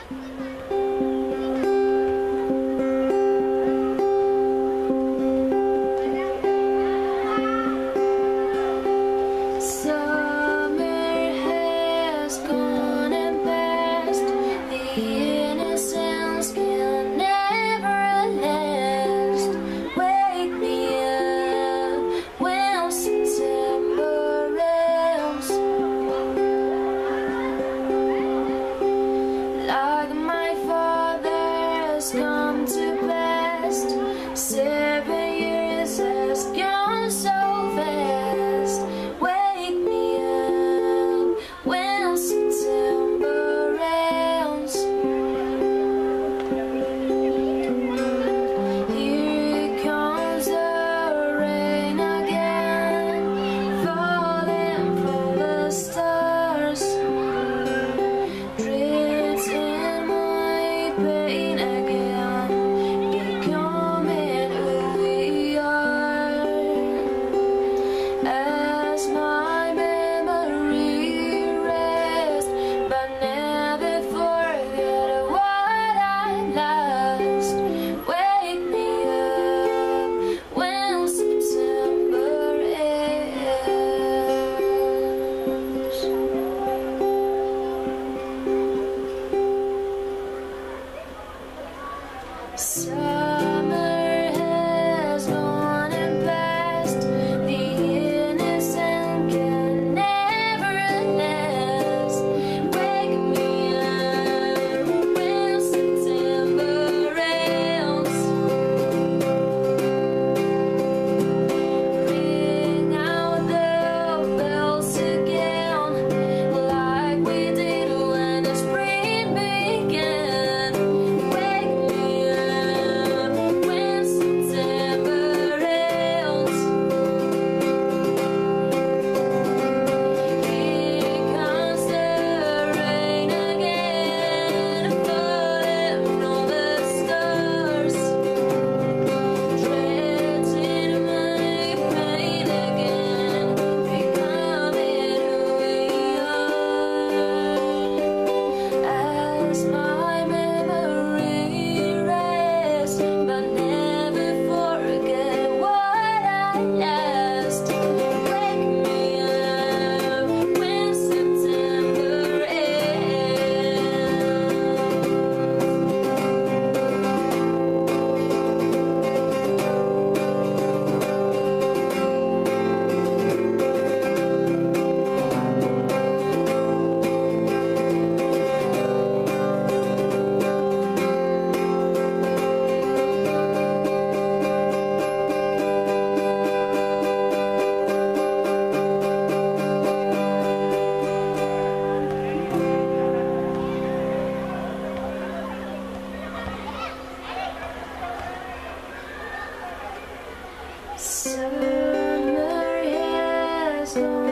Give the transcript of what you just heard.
Come to best. 7 years has gone so fast. Wake me up when September ends. Here comes the rain again, falling from the stars. Drifts in my pain again. Summer has gone and passed. The innocent can never last. Wake me up when September ends. Ring out the bells again, like we did when the spring began. Summer has gone.